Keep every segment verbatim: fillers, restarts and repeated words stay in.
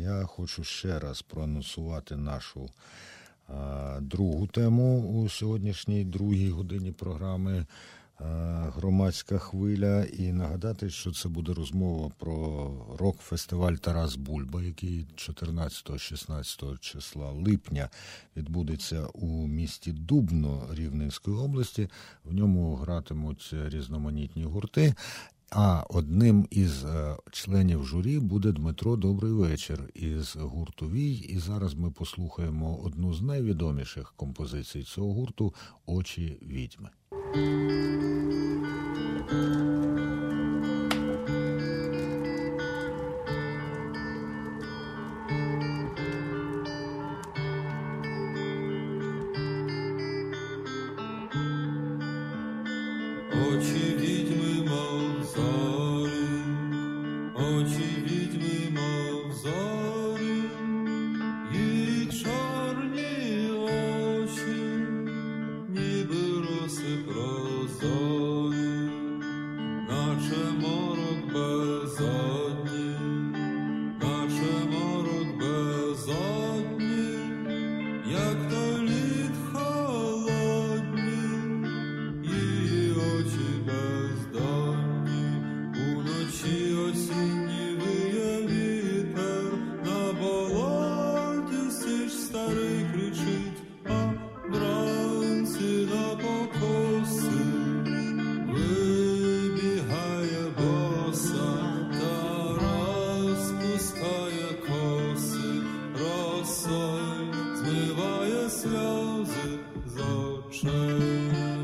я хочу ще раз проанонсувати нашу а, другу тему у сьогоднішній другій годині програми «Громадська хвиля» і нагадати, що це буде розмова про рок-фестиваль «Тарас Бульба», який чотирнадцятого-шістнадцятого числа липня відбудеться у місті Дубно Рівненської області. В ньому гратимуть різноманітні гурти. А одним із членів журі буде Дмитро Добрий вечір із гурту «Вій». І зараз ми послухаємо одну з найвідоміших композицій цього гурту «Очі відьми». Очі відьми, мов зорі, очі відьми, мов зорі, і чорні очі, ніби роси прозорі, наче морок безодні, наче морок безодні, як то лід холодні, її очі бездонні, уночі осінні виє вітер, на болоті сич старий кричить, а вранці на покоси вибігає боса та розпускає коси, росою змиває сльози з очей.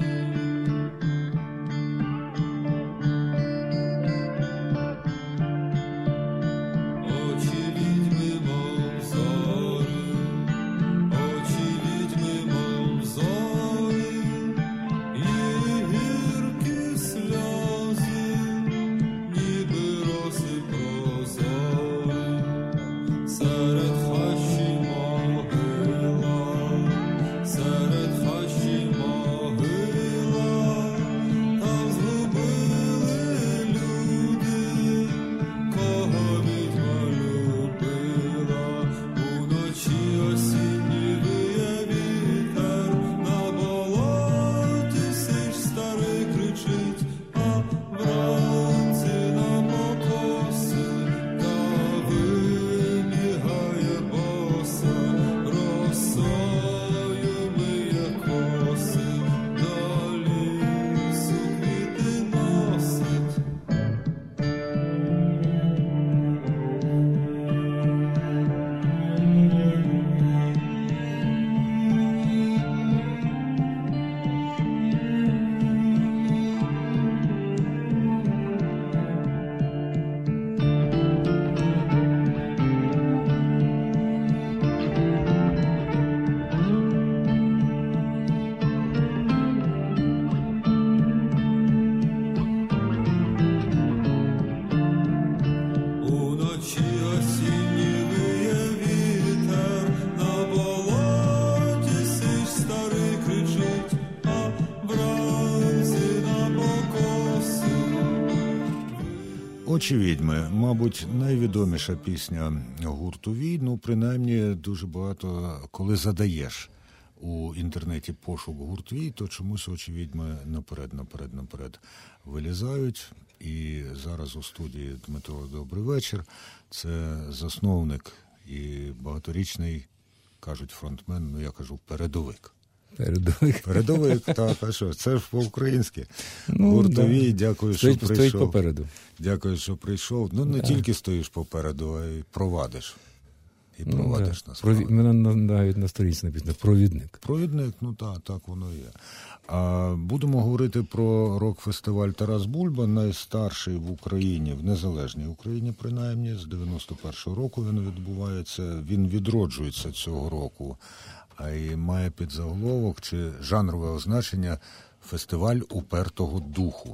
Очі відьми, мов зорі, очі відьми, мов зорі, і гіркі сльози, ніби роси прозорі, серед хащі могила, серед хащі могила, там згубили люди, кого відьма любила, уночі осінні виє вітер, на болоті сич старий кричить, а вранці на покоси та вибігає боса, росою миє коси, до лісу квіти носить. Уночі осінні виє вітер, на болоті сич старий кричить, а вранці на покоси. «Очі відьми», мабуть, найвідоміша пісня гурту «Вій». Ну, принаймні, дуже багато, коли задаєш у інтернеті пошук гурт «Вій», то чомусь «Очі відьми» наперед, наперед, наперед вилізають. І зараз у студії Дмитро Добрий вечір. Це засновник і багаторічний, кажуть, фронтмен, ну я кажу, передовик. Передовик. Передовик, так, а що, це ж по-українськи. Ну, Гуртовій, да. дякую, стоїть, що прийшов. Стоїть попереду. Дякую, що прийшов. Ну, не да. тільки стоїш попереду, а й провадиш. І ну, провадиш да. нас. Прові... Мене навіть на сторінці написано «Провідник». Провідник, ну так, так воно є. А будемо говорити про рок-фестиваль «Тарас Бульба», найстарший в Україні, в незалежній Україні, принаймні, з дев'яносто першого року він відбувається, він відроджується цього року, а й має підзаголовок чи жанрове означення «Фестиваль упертого духу».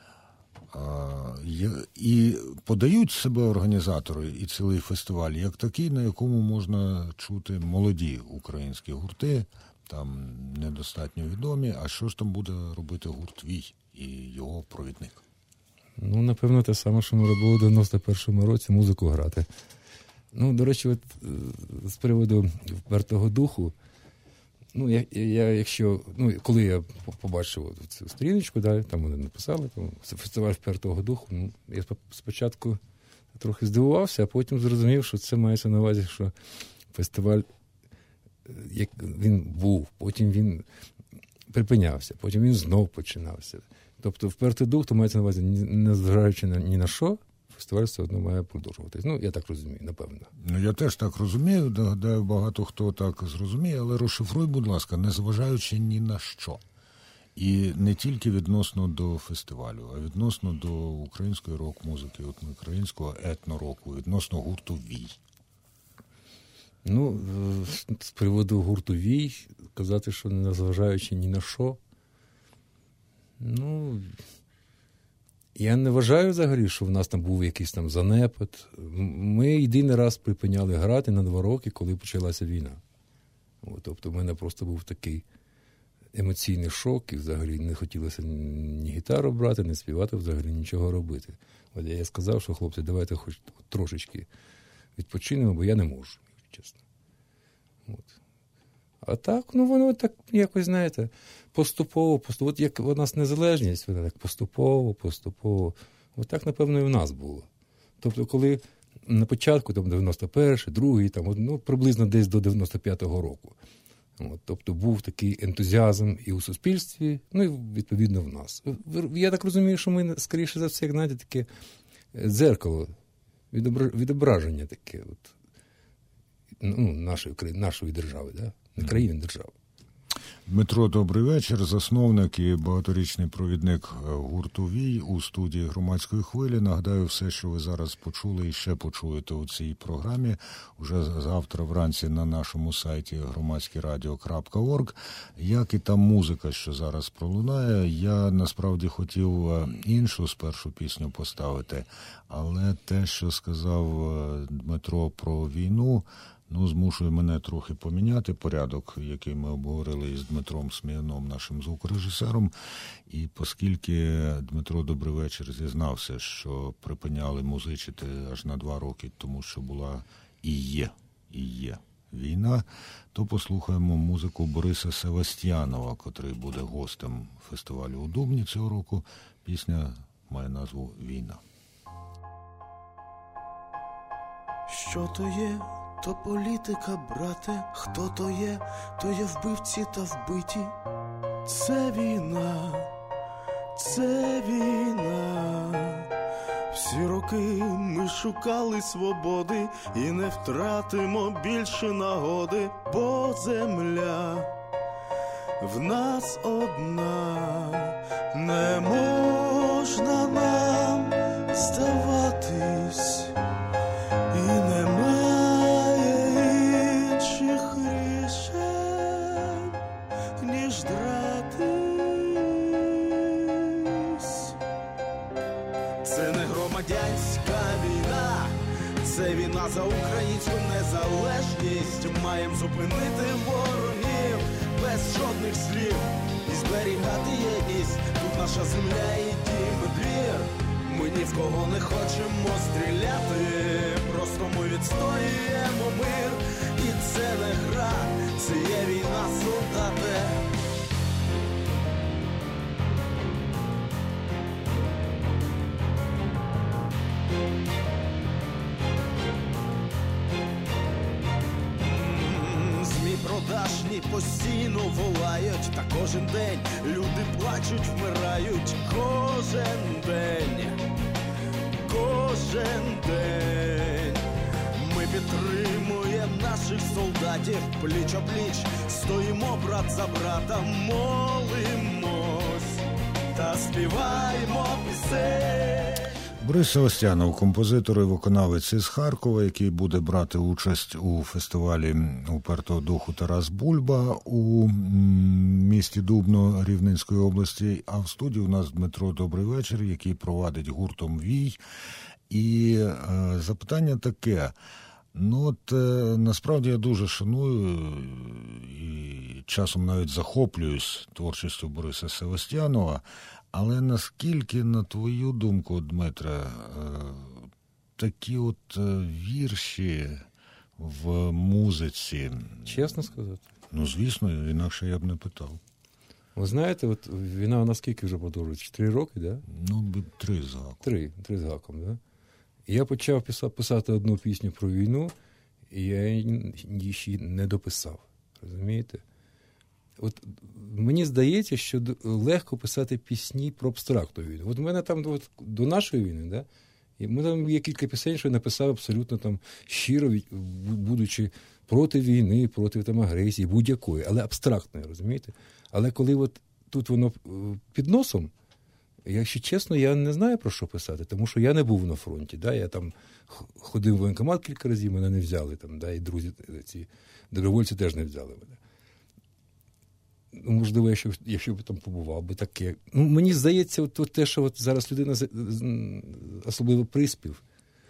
І подають себе організатори і цілий фестиваль як такий, на якому можна чути молоді українські гурти, там недостатньо відомі. А що ж там буде робити гурт «Вій» і його провідник? Ну, напевно, те саме, що ми робили в дев'яносто першому році, музику грати. Ну, до речі, от з приводу впертого духу, ну, я, я якщо, ну, коли я побачив цю сторіночку, да, там вони написали, там, фестиваль впертого духу, ну, я спочатку трохи здивувався, а потім зрозумів, що це мається на увазі, що фестиваль, як він був, потім він припинявся, потім він знов починався. Тобто впертий дух, то мається на увазі, незважаючи ні на що, фестиваль все одно має продовжуватись. Ну, я так розумію, напевно. Ну, я теж так розумію, гадаю, багато хто так зрозуміє, але розшифруй, будь ласка, незважаючи ні на що. І не тільки відносно до фестивалю, а відносно до української рок-музики, українського етно-року, відносно гурту «Вій». Ну, з приводу гурту «Вій», казати, що незважаючи ні на що, ну, я не вважаю взагалі, що в нас там був якийсь там занепад. Ми єдиний раз припиняли грати на два роки, коли почалася війна. От, тобто в мене просто був такий емоційний шок, і взагалі не хотілося ні гітару брати, ні співати, взагалі нічого робити. От я сказав, що, хлопці, давайте хоч трошечки відпочинемо, бо я не можу, чесно. От. А так, ну воно так якось, знаєте, поступово, поступово, от як у нас незалежність, вона так поступово, поступово. От так, напевно, і в нас було. Тобто, коли на початку, там, дев'яносто перший, другий, там, ну, приблизно десь до дев'яносто п'ятого року, от, тобто був такий ентузіазм і у суспільстві, ну, і, відповідно, в нас. Я так розумію, що ми, скоріше за все, як, знаєте, таке дзеркало, відображення таке, от, ну, нашої, нашої держави, да? Не країни, держави. Дмитро, добрий вечір. Засновник і багаторічний провідник гурту «Вій» у студії «Громадської хвилі». Нагадаю, все, що ви зараз почули і ще почуєте у цій програмі, уже завтра вранці на нашому сайті громадське радіо крапка орг. Як і та музика, що зараз пролунає, я насправді хотів іншу спершу пісню поставити, але те, що сказав Дмитро про війну, ну, змушує мене трохи поміняти порядок, який ми обговорили із Дмитром Сміяном, нашим звукорежисером. І оскільки Дмитро, добрий вечір, зізнався, що припиняли музичити аж на два роки, тому що була і є, і є війна, то послухаємо музику Бориса Севастьянова, котрий буде гостем фестивалю у Дубні цього року. Пісня має назву «Війна». Що то є? То політика, брате, хто то є, то є вбивці та вбиті. Це війна, це війна. Всі роки ми шукали свободи і не втратимо більше нагоди, бо земля в нас одна. Не можна нам здаватись, і немає інших рішень, ніж дратись. Це не громадянська війна, це війна за українську незалежність. Маєм зупинити ворогів без жодних слів і зберігати єдність. Тут наша земля і дім, двір. Ми ні в кого не хочемо стріляти, просто ми відстоюємо мир. І це не гра, це є війна, солдати. ЗМІ продажні постійно волають, та кожен день люди плачуть, вмирають. Кожен день, кожен день ми підтримуємо наших солдатів, пліч-о-пліч стоїмо брат за брата, молимось та співаємо пісень. Борис Севастьянов, композитор і виконавець із Харкова, який буде брати участь у фестивалі упертого духу «Тарас Бульба» у місті Дубно Рівненської області. А в студії у нас Дмитро, добрий вечір, який провадить гуртом «Вій». І е, запитання таке. Ну от, е, насправді я дуже шаную і часом навіть захоплююсь творчістю Бориса Севастьянова. Але наскільки, на твою думку, Дмитре, такі от вірші в музиці. Чесно сказати? Ну, звісно, інакше я б не питав. Ви знаєте, от війна у нас скільки вже продовжується? Чотири роки, так? Да? Ну, три з гаком. Три, три з гаком, так? Да? І я почав писати одну пісню про війну, і я її ще не дописав. Розумієте? От мені здається, що легко писати пісні про абстрактну війну. От у мене там от, до нашої війни, да? І ми там є кілька пісень, що я написав абсолютно там щиро, будучи проти війни, проти там агресії, будь-якої, але абстрактної, розумієте? Але коли от тут воно під носом, якщо чесно, я не знаю, про що писати, тому що я не був на фронті. Да? Я там ходив в воєнкомат кілька разів, мене не взяли, там, да? І друзі, ці добровольці теж не взяли мене. Ну, можливо, якщо, якщо б там побував би таке. Ну, мені здається, от, от те, що от зараз людина, особливо приспів,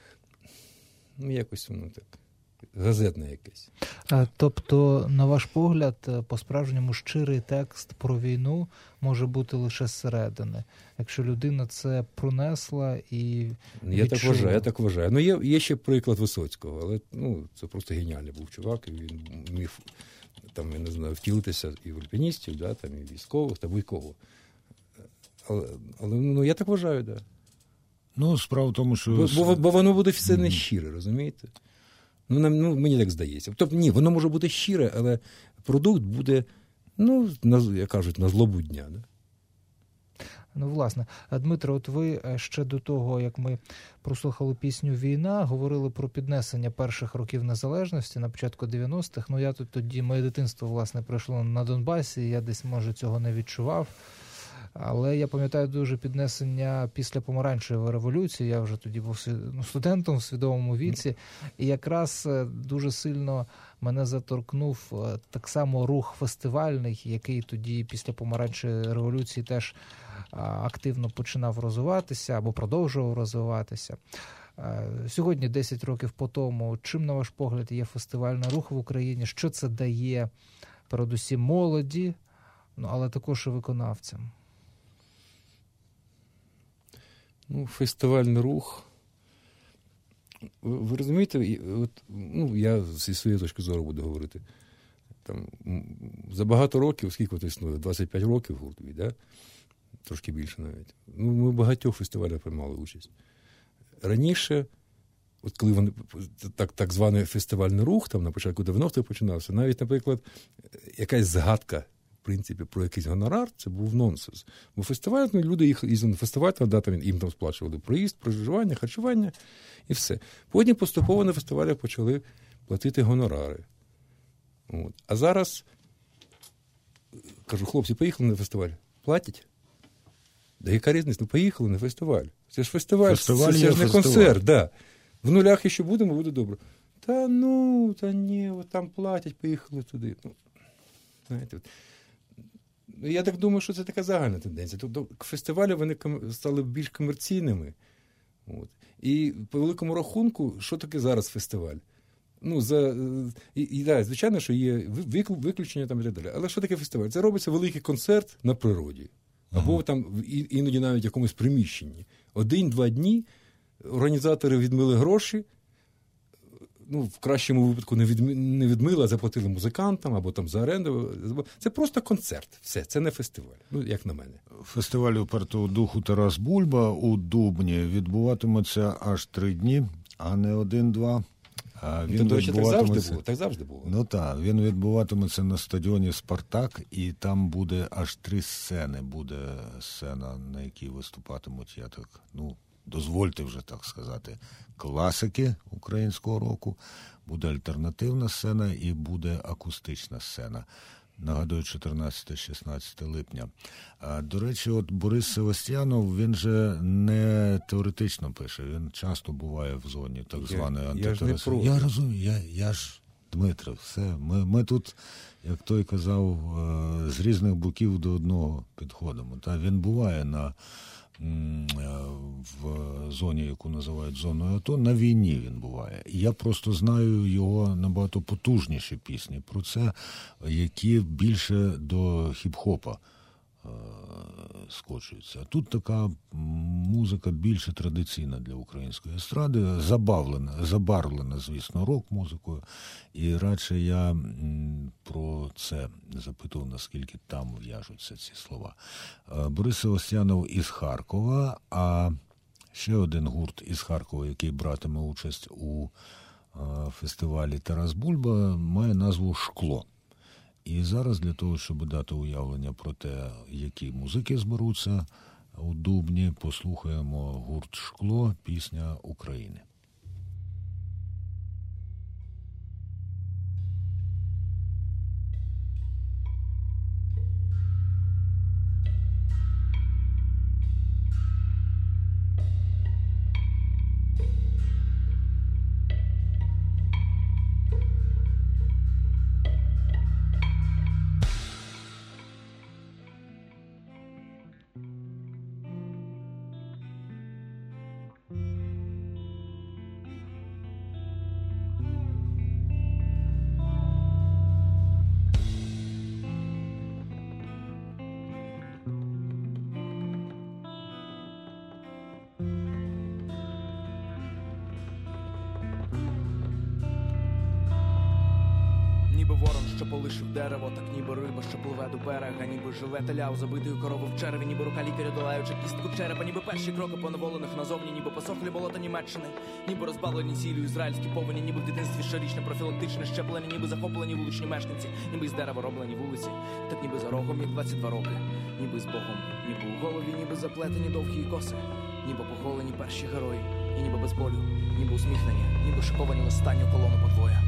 ну, якось воно так, газетне якесь. Тобто, на ваш погляд, по-справжньому щирий текст про війну може бути лише зсередини, якщо людина це пронесла і відчула. Я так вважаю, я так вважаю. Ну, є, є ще приклад Висоцького, але ну, це просто геніальний був чувак, і він міг там, я не знаю, втілитися і в альпіністів, да, там, і військових, та будь-кого. Але, але ну, я так вважаю, так. Да. Ну, справа в тому, що... Бо, бо, бо воно буде все нещире, розумієте? Ну, нам, ну, мені так здається. Тобто, ні, воно може бути щире, але продукт буде, ну, на, як кажуть, на злобу дня, да? Ну, власне. Дмитро, от ви ще до того, як ми прослухали пісню «Війна», говорили про піднесення перших років незалежності на початку дев'яностих. Ну, я тут тоді, моє дитинство, власне, пройшло на Донбасі, я десь, може, цього не відчував. Але я пам'ятаю дуже піднесення після помаранчевої революції, я вже тоді був студентом в свідомому віці, і якраз дуже сильно мене заторкнув так само рух фестивальний, який тоді після помаранчевої революції теж активно починав розвиватися або продовжував розвиватися. Сьогодні, десять років по тому, чим, на ваш погляд, є фестивальний рух в Україні? Що це дає, передусім, молоді, ну, але також і виконавцям? Ну, фестивальний рух. Ви, ви розумієте, от, ну, я зі своєї точки зору буду говорити. Там, за багато років, скільки от існує, двадцять п'ять років гуртові, да? Трошки більше навіть. Ну, ми в багатьох фестивалях приймали участь. Раніше, от коли вони, так, так званий фестивальний рух, там на початку дев'яностих починався, навіть, наприклад, якась згадка, в принципі, про якийсь гонорар, це був нонсенс. Бо фестиваль, ну, люди їздили на фестиваль, да, там, їм там сплачували проїзд, проживання, харчування і все. Потім поступово на фестивалях почали платити гонорари. От. А зараз, кажу, хлопці, поїхали на фестиваль, платять? Да яка різниця? Ну, поїхали на фестиваль. Це ж фестиваль, фестиваль це, це ж не фестиваль. концерт. Да. В нулях ще будемо, буде добре. Та ну, та ні, от там платять, поїхали туди. Ну, знаєте, от. Я так думаю, що це така загальна тенденція. Тобто фестивалі вони стали більш комерційними. От. І по великому рахунку, що таке зараз фестиваль? Ну, за, і, і, да, звичайно, що є виключення там і так далі. Але що таке фестиваль? Це робиться великий концерт на природі. Або ага. там іноді навіть в якомусь приміщенні. Один-два дні організатори відмили гроші, ну, в кращому випадку не, відми, не відмили, а заплатили музикантам, або там за оренду. Це просто концерт. Все, це не фестиваль, ну, як на мене. Фестиваль упертого духу Тарас Бульба у Дубні відбуватиметься аж три дні, а не один-два. А він ну, відбуватиметься... так завжди було. Так завжди було. Ну так, він відбуватиметься на стадіоні «Спартак», і там буде аж три сцени. Буде сцена, на якій виступатимуть, я так, ну, дозвольте вже так сказати, класики українського року, буде альтернативна сцена і буде акустична сцена. Нагадую, чотирнадцяте-шістнадцяте липня. А, до речі, от Борис Севастьянов, він же не теоретично пише, він часто буває в зоні так званої антитерористичної. Я, я розумію, я, я ж, Дмитро, все, ми, ми тут, як той казав, з різних боків до одного підходимо. Та він буває на в зоні, яку називають зоною АТО, на війні він буває. І я просто знаю його набагато потужніші пісні про це, які більше до хіп-хопа скочуються. А тут така музика більше традиційна для української естради, забавлена, забарвлена, звісно, рок-музикою. І радше я про це запитував, наскільки там в'яжуться ці слова. Борис Севастьянов із Харкова, а ще один гурт із Харкова, який братиме участь у фестивалі «Тарас Бульба», має назву «Шкло». І зараз для того, щоб дати уявлення про те, які музики зберуться у Дубні, послухаємо гурт «Шкло», пісня України. Ніби ворон, що полишив дерево, так ніби риба, що пливе до берега, ніби живе теля у забитої корови в черві, ніби рука лікаря долаючи кістку черепа, ніби перші кроки поневолених назовні, ніби посохлі болота Німеччини, ніби розбавлені сіллю ізраїльські повені, ніби в дитинстві щорічне профілактичне щеплення, ніби захоплені вуличні мешканці, ніби із дерева роблені вулиці, так ніби за рогом, як двадцять два роки, ніби з Богом, ніби у голові, ніби заплетені довгі коси, ніби поголені перші герої, і ніби без болю, ніби усміхнені, ніби шиковані в останню колону подвоя.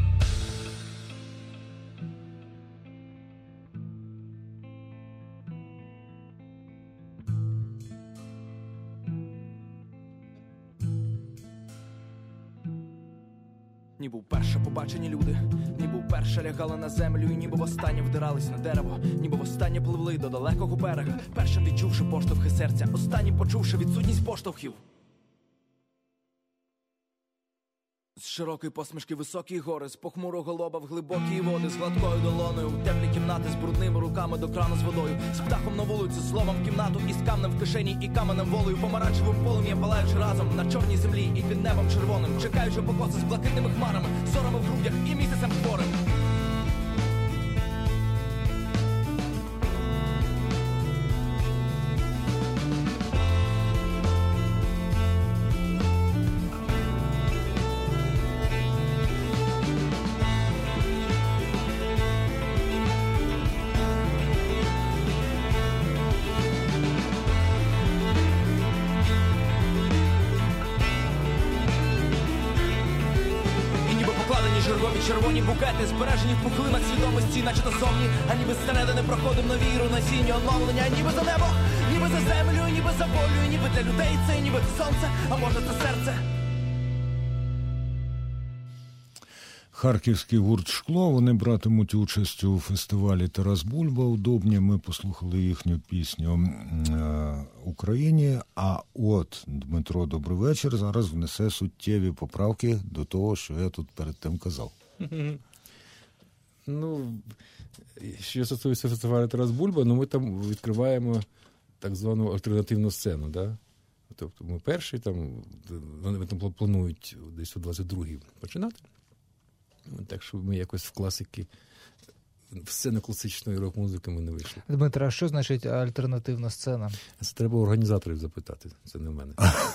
Ніби вперше побачені люди, ніби вперше лягали на землю, і ніби востаннє вдирались на дерево, ніби востаннє пливли до далекого берега, першим відчувши поштовхи серця, останнім почувши відсутність поштовхів. З широкої посмішки високі гори, з похмурого лоба в глибокі води, з гладкою долоною в теплі кімнати, з брудними руками до крану з водою, з птахом на вулицю, з словом в кімнату, і з камнем в кишені, і каменем волею, помаранчевим полум'ям палаючи разом на чорній землі і під небом червоним, чекаючи покоси з блакитними хмарами, зорами в грудях і місяцем хворим. Червоні букети, збережені в пухлинах свідомості, наче то зовні, а ніби зсередини проходим на віру, насіння оновлення, ніби за небо, ніби за землю, ніби за волю, ніби для людей це, ніби це сонце, а може це серце. Харківський гурт «Шкло», вони братимуть участь у фестивалі «Тарас Бульба» у Дубні. Ми послухали їхню пісню «Україні», а от Дмитро, добрий вечір, зараз внесе суттєві поправки до того, що я тут перед тим казав. Ну, що стосується фестивалю «Тарас Бульба», ну ми там відкриваємо так звану альтернативну сцену, да? Тобто ми перші, там, вони там планують десь у двадцять другій починати. Так що ми якось в класики, в сцену класичної рок-музики ми не вийшли. Дмитро, а що значить альтернативна сцена? Це треба організаторів запитати, це не в мене.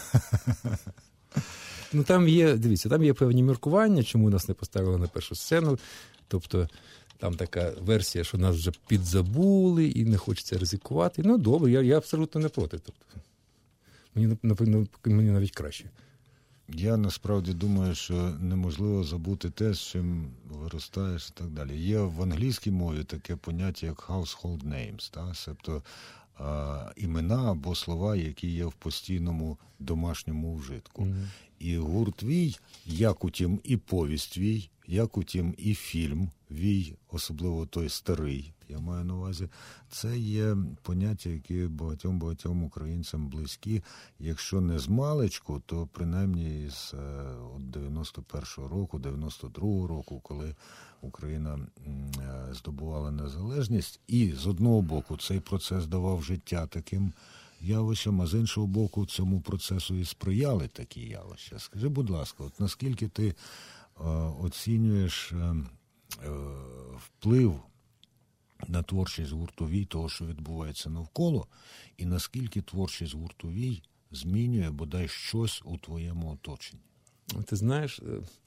Ну там є, дивіться, там є певні міркування, чому нас не поставили на першу сцену. Тобто там така версія, що нас вже підзабули і не хочеться ризикувати. Ну добре, я, я абсолютно не проти. Тобто, мені, напевно, мені навіть краще. Я насправді думаю, що неможливо забути те, з чим виростаєш і так далі. Є в англійській мові таке поняття, як household names, та? Тобто а, імена або слова, які є в постійному домашньому вжитку. Mm-hmm. І гурт твій, як утім і повість твій, як утім і фільм «Вій», особливо той старий, я маю на увазі, це є поняття, які багатьом-багатьом українцям близькі. Якщо не з маличку, то принаймні з дев'яносто першого року, дев'яносто другого року, коли Україна здобувала незалежність. І з одного боку цей процес давав життя таким явищам, а з іншого боку цьому процесу і сприяли такі явища. Скажи, будь ласка, от наскільки ти е, оцінюєш е, е, вплив на творчість гурту «Вій» того, що відбувається навколо, і наскільки творчість гурту «Вій» змінює бодай щось у твоєму оточенні? Ти знаєш,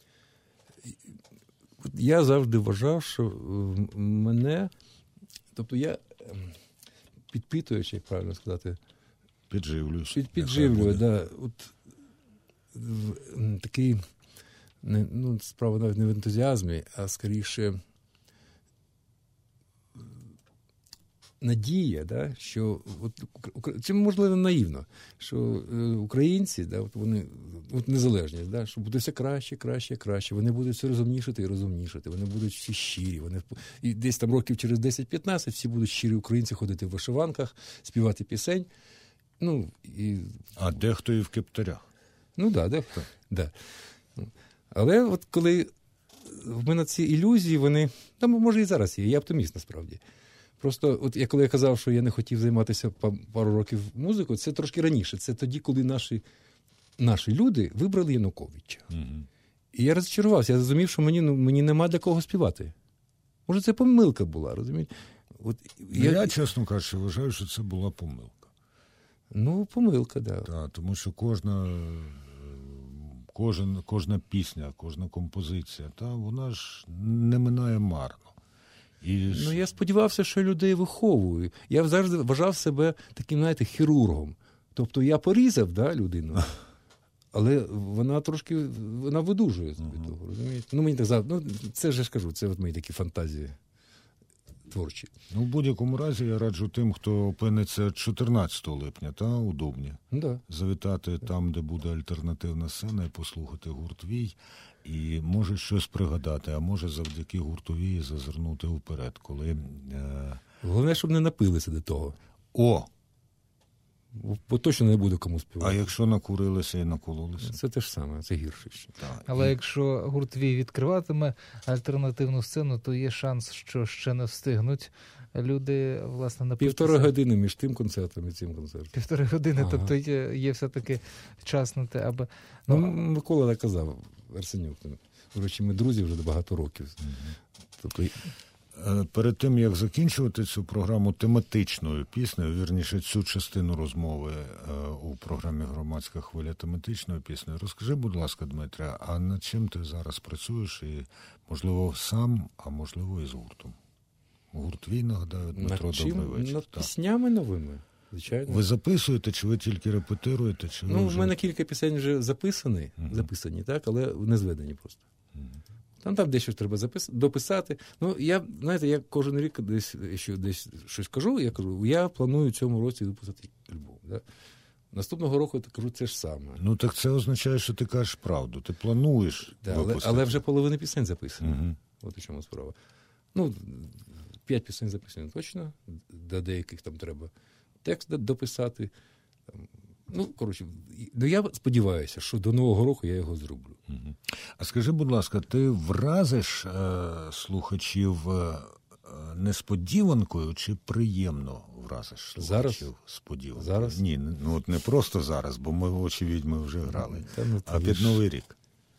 я завжди вважав, що мене, тобто я, підпитуючи, як правильно сказати, Підживлюєш. Під, підживлюю, да. От такий, не, ну, справа навіть не в ентузіазмі, а скоріше надія, да, що от, чи можливо наївно, що українці, да, от вони от незалежність, да, що буде все краще, краще, краще. Вони будуть все розумнішати і розумнішати. Вони будуть всі щирі. Вони і десь там років через десять-п'ятнадцять всі будуть щирі українці ходити в вишиванках, співати пісень. Ну, і... А дехто і в кептарях. Ну, да, дехто. Да. Але от коли в мене ці ілюзії, вони, ну, може і зараз є, я оптиміст насправді. Просто, от я коли я казав, що я не хотів займатися пару років музикою, це трошки раніше. Це тоді, коли наші, наші люди вибрали Януковича. Угу. І я розчарувався, я зрозумів, що мені, ну, мені нема для кого співати. Може, це помилка була, розумієте? От, я... я, чесно кажучи, вважаю, що це була помилка. Ну, помилка, да. Так, тому що кожна, кожен, кожна пісня, кожна композиція, та, вона ж не минає марно. І... Ну, я сподівався, що людей виховую. Я завжди вважав себе таким, знаєте, хірургом. Тобто я порізав, да, людину, але вона трошки, вона видужує від того, розумієте? Ну, мені так завжди, ну, це ж я ж кажу, це от мої такі фантазії творчі. Ну, в будь-якому разі я раджу тим, хто опиниться чотирнадцятого липня, та, у Дубні, да. завітати там, де буде альтернативна сцена, і послухати гурт «Вій», і може щось пригадати, а може завдяки гурту «Вій» зазирнути вперед, коли... Е... Головне, щоб не напилися до того. О! Бо точно не буде кому співати. А якщо накурилися і накололися? Це те ж саме, це гірше. Так. Але і... якщо гурт «Вій» відкриватиме альтернативну сцену, то є шанс, що ще не встигнуть люди, власне, напитися. Півтори години між тим концертом і цим концертом. Півтори години, ага. Тобто є, є все-таки час на те, аби... Ну, ну Микола так казав, Арсенюк. До речі, ми друзі вже багато років. Угу. Тобто... Перед тим, як закінчувати цю програму тематичною піснею, вірніше, цю частину розмови у програмі «Громадська хвиля» тематичною піснею, розкажи, будь ласка, Дмитре, а над чим ти зараз працюєш і, можливо, сам, а можливо, і з гуртом? Гурт «Вій», нагадаю, Дмитро, добрий вечір. Над піснями новими, звичайно. Ви записуєте, чи ви тільки репетируєте? Чи ви ну, вже... в мене кілька пісень вже записані, uh-huh. записані, так, але не зведені просто. Uh-huh. Там, там дещо треба запис... дописати. Ну, я, знаєте, я кожен рік десь, що десь щось кажу, я кажу, я планую в цьому році випустити альбом. Да? Наступного року я кажу те ж саме. Ну, так це означає, що ти кажеш правду. Ти плануєш да, випустити. Але, але вже половина пісень записана. Угу. От у чому справа. Ну, п'ять пісень записані точно, до деяких там треба текст дописати. Там, ну, коротше, ну, я сподіваюся, що до Нового року я його зроблю. Угу. А скажи, будь ласка, ти вразиш е, слухачів е, несподіванкою чи приємно вразиш слухачів зараз? сподіванкою? Зараз? Ні, ну от не просто зараз, бо ми в «Очі відьми» вже грали, Та, ну, а під Новий рік.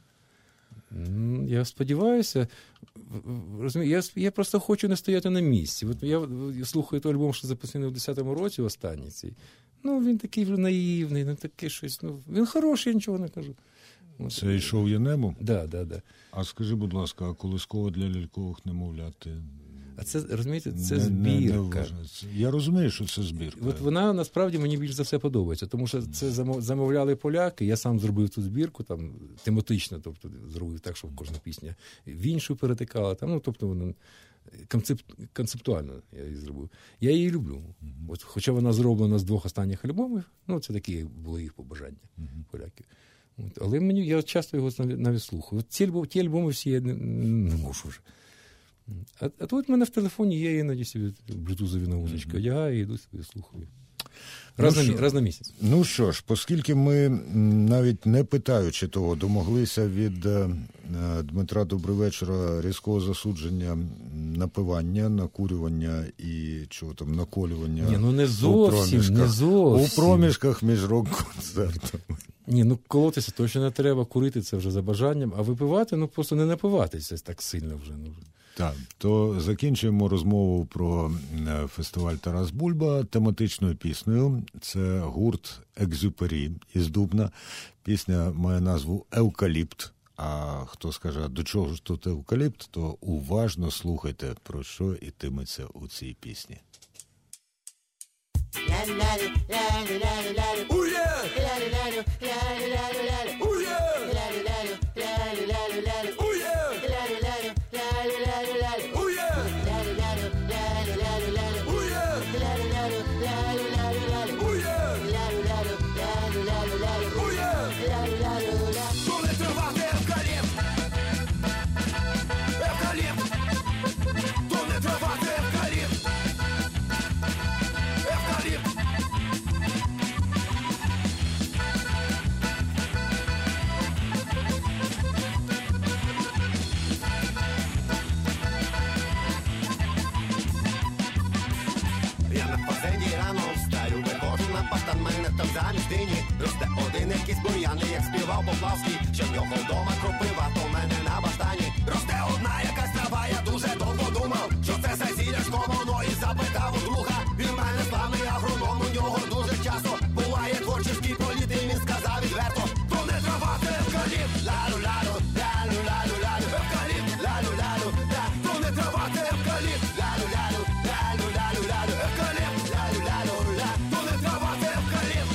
Я сподіваюся, розумію, я, я просто хочу не стояти на місці. От я, я слухаю той альбом, що записаний в десятому році, останній цей. Ну, він такий вже наївний, не такий щось. Ну, він хороший, я нічого не кажу. Це йшов я небом? Так, да, так, да, так. Да. А скажи, будь ласка, а колискова для лялькових немовлят? Ти... А це, розумієте, це не, збірка. Не, не я розумію, що це збірка. От вона, насправді, мені більш за все подобається, тому що це замовляли поляки, я сам зробив ту збірку, там, тематично, тобто, зробив так, щоб кожна пісня в іншу перетикала, там, ну, тобто, вона концеп... концептуально я її зробив. Я її люблю. Mm-hmm. От, хоча вона зроблена з двох останніх альбомів, ну, це такі були їх побажання, mm-hmm. поляків. От. Але мені, я часто його навіть слухаю. От ці, альбоми, ті альбоми всі я не, не можу вже. А, а тут в мене в телефоні є, я іноді собі блютузові наушнички одягаю і йду собі слухаю. Раз, ну, на, раз на місяць. Ну що ж, оскільки ми, навіть не питаючи того, домоглися від е, Дмитра Добривечора різкого засудження напивання, накурювання і чого там, наколювання. Ні, ну не зовсім, не зовсім. У проміжках між рок-концертами. Ні, ну колотися точно не треба, курити це вже за бажанням, а випивати, ну просто не напиватися так сильно вже. Ну. Так, то закінчуємо розмову про фестиваль Тарас Бульба тематичною піснею. Це гурт Екзюпері із Дубна. Пісня має назву «Евкаліпт». А хто скаже, до чого ж тут евкаліпт, то уважно слухайте, про що йтиметься у цій пісні. Росте один якийсь бур'яний, як співав Поплавський, що в нього вдома кропива, то в мене на баштані. Росте одна якась трава, я дуже довго думав, що це за зілячко воно, і запитав у друга. Він мене славний агроном, у нього дуже часто буває творчий політ, і він сказав відверто, то не трава, це евкаліпт, лалу-лалу, лалу-лалу-лалу, евкаліпт, лалу-лалу, ла, то не трава, це евкаліпт, лалу-лалу, лалу-лалу-лалу, евкаліпт, лалу-лалу, ла, то не трава, це евкаліпт.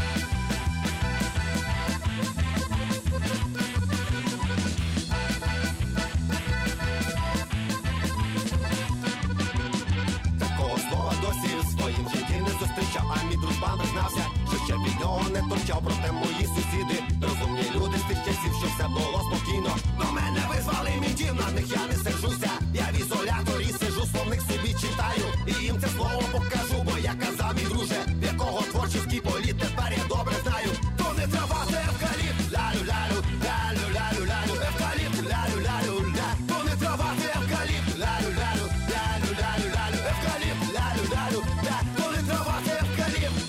А мій дружбан признався, що ще від нього не торчав, проте мої сусіди розумні люди з тих часів, що все було спокійно. До мене визвали мінтів, на них я не сержуся. Я в ізоляторі сижу, словник собі читаю, і їм це слово покажу, бо я казав, мій друже, в якого творчий політ тепер я добре знаю. То не трава, це евкаліпт, лалю-лалю, лалю-лалю-лалю, евкаліпт, лалю-лалю, ла, то не трава, це евкаліпт, лалю-лалю, лалю-лалю-лалю, евкаліпт, лалю-лалю, ла, то не трава, це евкаліпт.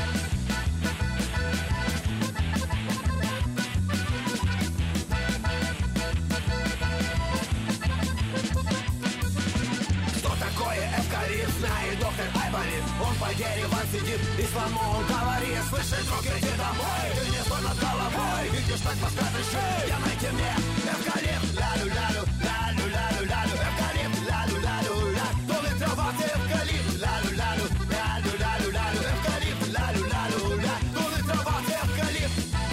Что такое эвкалипт, знает доктор Айболит. Он по деревам сидит и с ломом говорит: слышишь, друг, иди домой, ты не стой над головой, видишь, так подскажешь, я найти мне эвкалипт, лалю-лалю, лалю-лалю-лалю, эвкалипт, лалю-лалю, ла, то не трава, ты эвкалипт, лалю-лалю, лалю-лалю-лалю, эвкалипт, лалю-лалю, ла, то не трава, ты эвкалипт.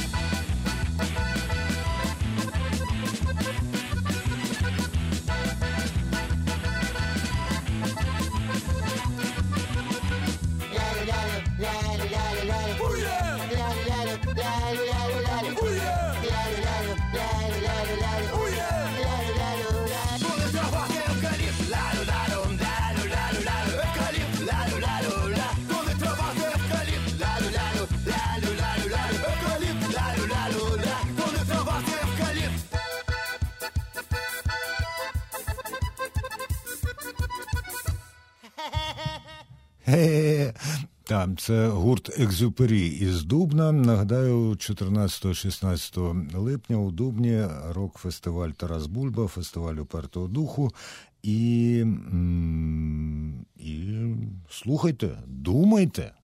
Хе-хе-хе. Так, це гурт Екзюпері із Дубна. Нагадаю, чотирнадцятого-шістнадцятого липня у Дубні рок-фестиваль Тарас Бульба, фестиваль упертого духу. І, і слухайте, думайте.